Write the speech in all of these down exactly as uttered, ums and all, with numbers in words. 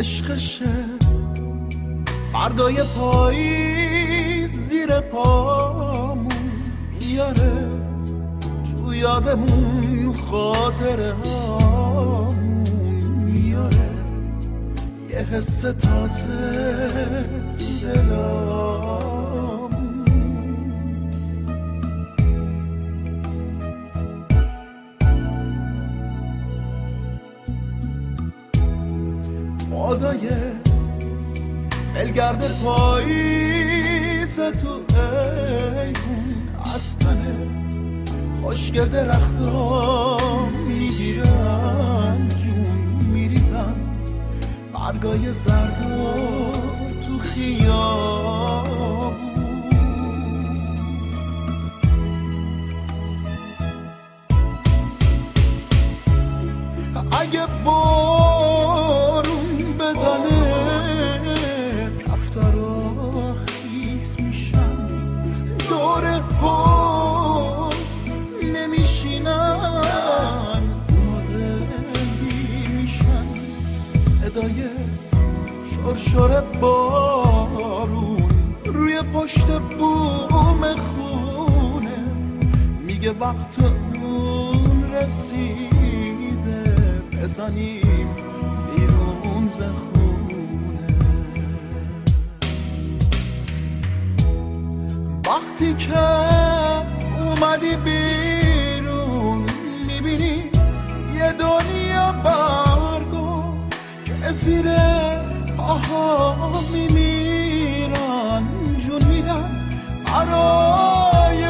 عشقشه بردای پاییز زیر پامون میاره تو یادمون خاطره هامون میاره یه حس تازه تو دلامون مادای بلگرد پاییز تو ایمون استنه خشک درخت ها میگیرن جون میریزن برگای زرد تو خیابون اگه بارون بزنه رفتارا خیس میشن دور حوض نمیشینن مادری میشن صدای شرشر بارون روی پشت بوم خونه میگه وقت اون رسیده بزنیم بیرون ز خونه وقتی که اومدی بیرون میبینی یه دنیا برگو که زیر پاها میمیرن جون میدن برای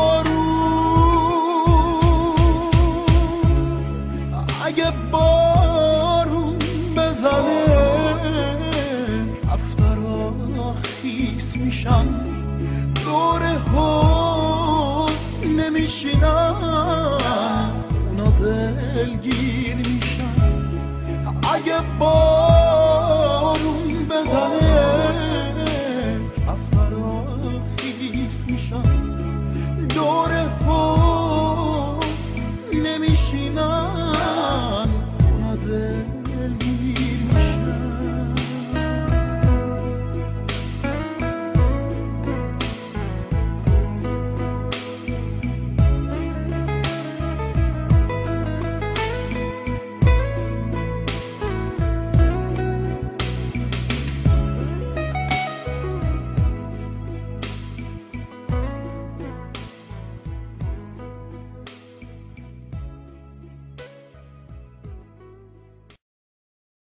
بارون اگه بارون بزنه رفتارا خیس میشن دور حوض نمیشینن اونا دلگیر میشن اگه بارون بزنه